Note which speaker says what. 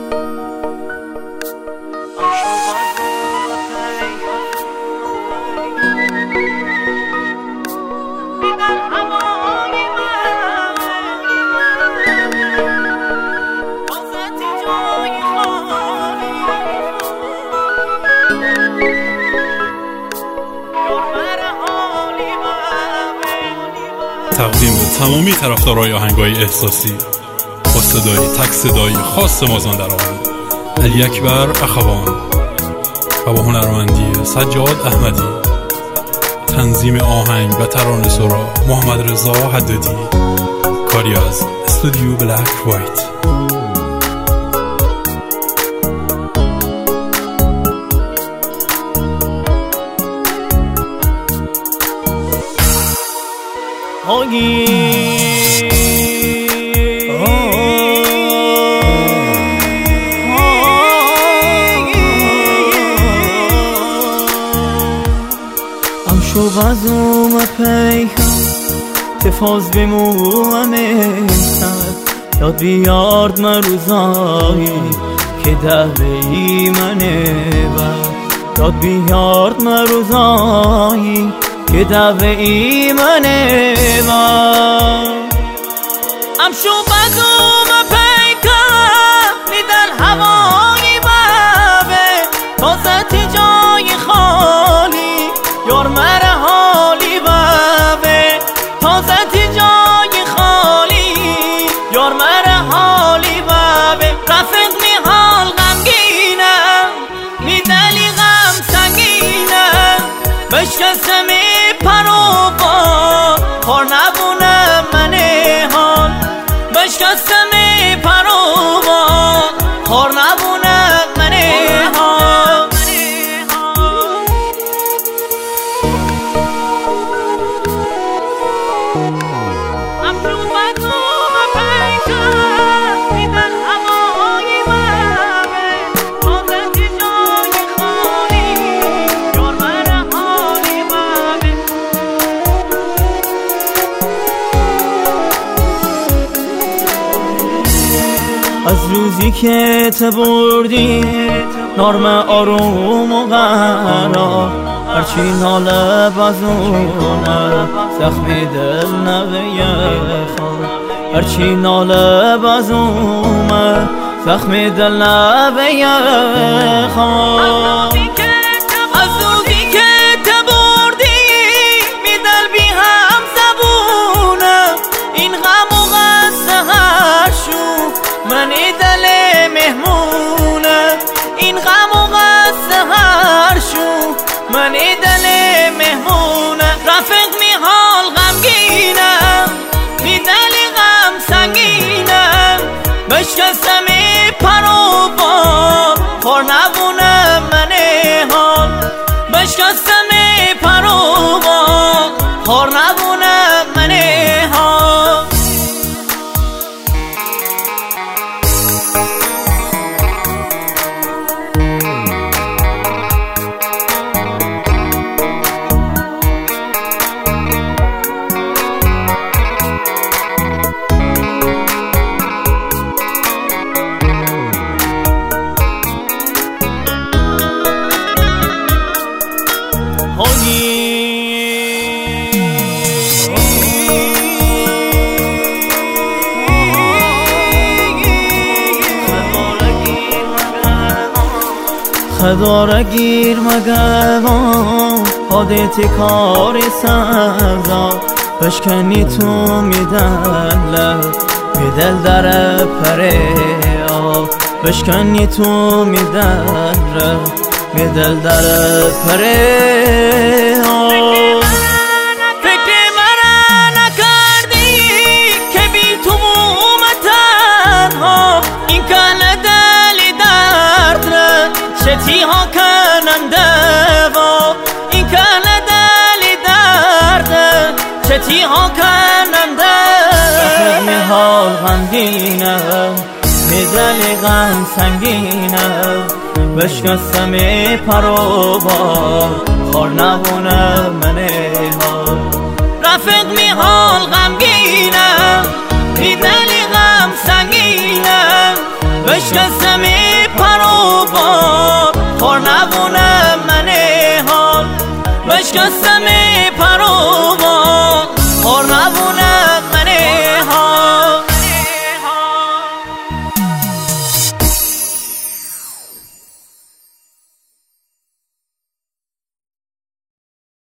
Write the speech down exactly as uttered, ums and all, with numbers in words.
Speaker 1: تقدیم به تمامی طرفدارای آهنگای احساسی با صدای تک صدایی خاص مازندران علی اکبر اخوان و با هنرمندی سجاد احمدی، تنظیم آهنگ و ترانه سرا محمد رضا حدادی، کاری از استودیو بلک وایت.
Speaker 2: ام شو بازم پیکم تفاز بموم امسد یاد بیارد من روزایی که دهوی منه بر یاد بیارد من روزایی که دعوی منه بر ام شو بازم پیکم میدن هوای بابه تازه جای خالی یار مر حالی بابه تازه جای خالی یار مر حالی بابه رفیق می حال غمگینم می دلی غم سنگینم بشکستم پرو با خور نبونم منه حال بشکستم پرو با خور نبونم منه حال افرو بدوم پیکم میدن هوای بابه تازه جای خالی یار من حالی بابه از روزی که ته بردی نرم آروم و قرار هرچی ناله بازونه زخمی دل نویه خود هرچی ناله بازومه زخمی دل نویه خود از روزی که ته بردی می دل بی هم زبونه این غم و غصه هر شو من دل مهمونه این غم و غصه هر شو من دل مهمونه رفیق می حال غمگینم می دل غم سنگینم بشکستم پرو با خور نبونم منه حال بشکستم پرو با خور نبونم منه حال خدا گیر مگوان عادت کار سزا بشکنی تو میدن لب میدل در پره آب بشکنی تو میدن لب میدل در پره آب فکر مرا نکردی که بی تو مومتن ها این کل دلی درد را شتی ها کننده و این کل دلی درد شتی ها کننده رفیق می حال غمگینم می دلی غم سنگینم بشکستم پرو با خور نبونم منه حال رفیق می حال غمگینم می دلی غم سنگینم بشکستمی پر و بار خور نبونه